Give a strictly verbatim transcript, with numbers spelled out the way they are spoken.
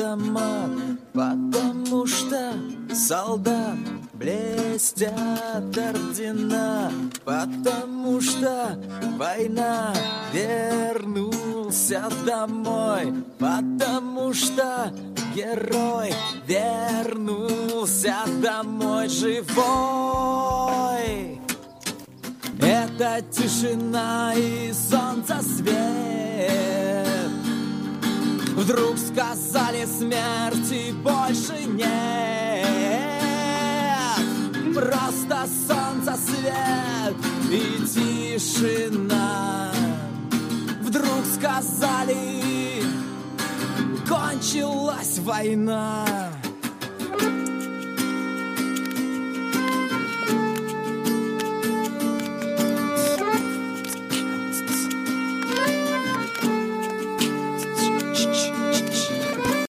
автомат, потому что солдат блестят ордена, потому что война, вернулся домой, потому что герой вернулся домой живой. Это тишина и солнца свет. Вдруг сказали, смерти больше нет. Просто солнце свет и тишина. Вдруг сказали, кончилась война.